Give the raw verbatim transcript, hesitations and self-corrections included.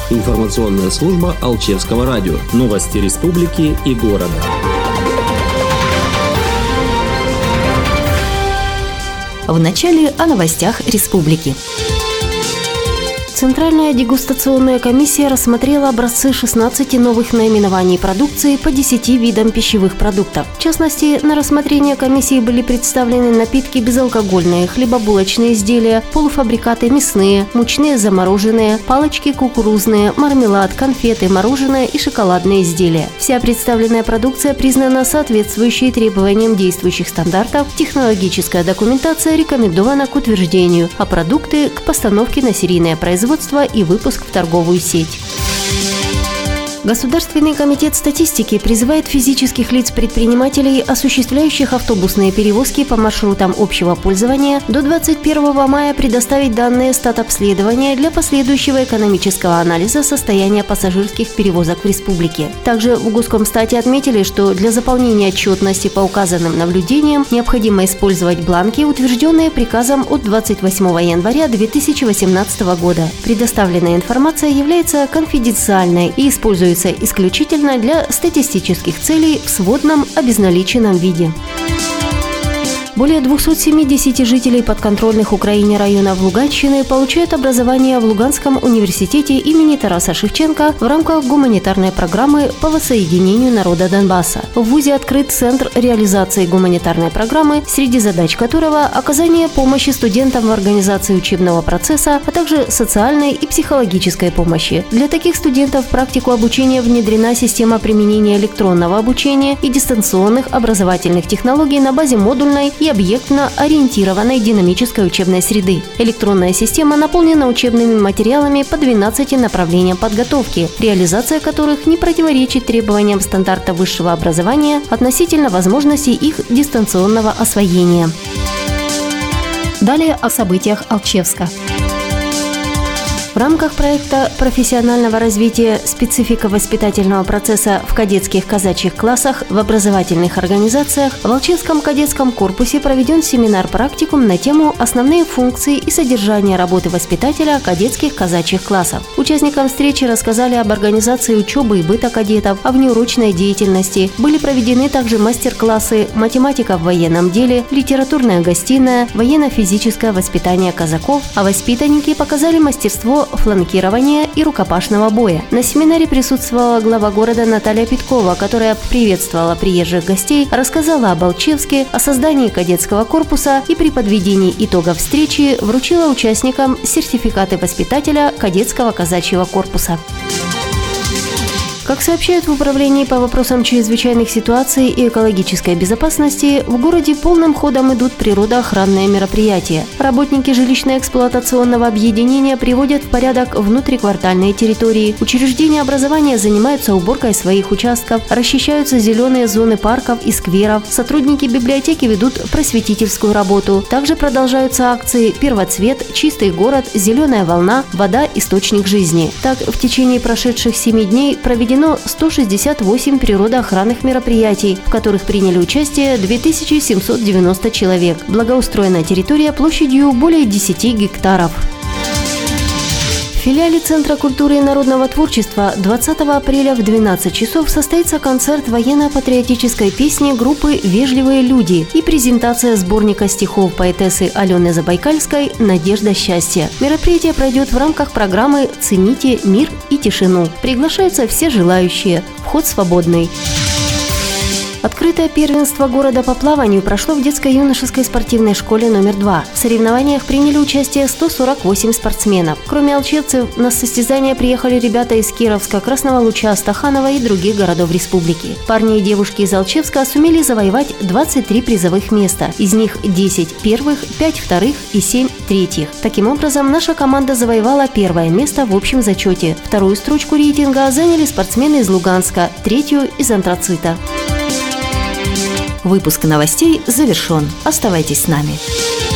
Информационная служба Алчевского радио. Новости республики и города. В начале о новостях республики. Центральная дегустационная комиссия рассмотрела образцы шестнадцати новых наименований продукции по десяти видам пищевых продуктов. В частности, на рассмотрение комиссии были представлены напитки безалкогольные, хлебобулочные изделия, полуфабрикаты мясные, мучные замороженные, палочки кукурузные, мармелад, конфеты, мороженое и шоколадные изделия. Вся представленная продукция признана соответствующей требованиям действующих стандартов, технологическая документация рекомендована к утверждению, а продукты – к постановке на серийное производство и выпуск в торговую сеть. Государственный комитет статистики призывает физических лиц-предпринимателей, осуществляющих автобусные перевозки по маршрутам общего пользования, до двадцать первого мая предоставить данные статобследования для последующего экономического анализа состояния пассажирских перевозок в республике. Также в Госкомстате отметили, что для заполнения отчетности по указанным наблюдениям необходимо использовать бланки, утвержденные приказом от двадцать восьмого января две тысячи восемнадцатого года. Предоставленная информация является конфиденциальной и используется исключительно для статистических целей в сводном обезналиченном виде. Более двухсот семидесяти жителей подконтрольных Украине районов Луганщины получают образование в Луганском университете имени Тараса Шевченко в рамках гуманитарной программы по воссоединению народа Донбасса. В вузе открыт центр реализации гуманитарной программы, среди задач которого оказание помощи студентам в организации учебного процесса, а также социальной и психологической помощи. Для таких студентов в практику обучения внедрена система применения электронного обучения и дистанционных образовательных технологий на базе модульной и объектно-ориентированной динамической учебной среды. Электронная система наполнена учебными материалами по двенадцати направлениям подготовки, реализация которых не противоречит требованиям стандарта высшего образования относительно возможностей их дистанционного освоения. Далее о событиях Алчевска. В рамках проекта профессионального развития специфика воспитательного процесса в кадетских казачьих классах в образовательных организациях в Алчевском кадетском корпусе проведен семинар-практикум на тему «Основные функции и содержание работы воспитателя кадетских казачьих классов». Участникам встречи рассказали об организации учебы и быта кадетов, о внеурочной деятельности. Были проведены также мастер-классы «Математика в военном деле», «Литературная гостиная», «Военно-физическое воспитание казаков», а воспитанники показали мастерство фланкирования и рукопашного боя. На семинаре присутствовала глава города Наталья Петкова, которая приветствовала приезжих гостей, рассказала об Алчевске, о создании кадетского корпуса и при подведении итогов встречи вручила участникам сертификаты воспитателя кадетского казачьего корпуса. Как сообщают в Управлении по вопросам чрезвычайных ситуаций и экологической безопасности, в городе полным ходом идут природоохранные мероприятия. Работники жилищно-эксплуатационного объединения приводят в порядок внутриквартальные территории. Учреждения образования занимаются уборкой своих участков, расчищаются зеленые зоны парков и скверов. Сотрудники библиотеки ведут просветительскую работу. Также продолжаются акции «Первоцвет», «Чистый город», «Зеленая волна», «Вода – источник жизни». Так, в течение прошедших семи дней проведено сто шестьдесят восемь природоохранных мероприятий, в которых приняли участие две тысячи семьсот девяносто человек. Благоустроена территория площадью более десяти гектаров. В филиале Центра культуры и народного творчества двадцатого апреля в двенадцать часов состоится концерт военно-патриотической песни группы «Вежливые люди» и презентация сборника стихов поэтессы Алены Забайкальской «Надежда счастья». Мероприятие пройдет в рамках программы «Цените мир и тишину». Приглашаются все желающие. Вход свободный. Открытое первенство города по плаванию прошло в детско-юношеской спортивной школе номер два. В соревнованиях приняли участие сто сорок восемь спортсменов. Кроме алчевцев, на состязания приехали ребята из Кировска, Красного Луча, Стаханова и других городов республики. Парни и девушки из Алчевска сумели завоевать двадцать три призовых места. Из них десять первых, пять вторых и семь третьих. Таким образом, наша команда завоевала первое место в общем зачете. Вторую строчку рейтинга заняли спортсмены из Луганска, третью из Антрацита. Выпуск новостей завершен. Оставайтесь с нами.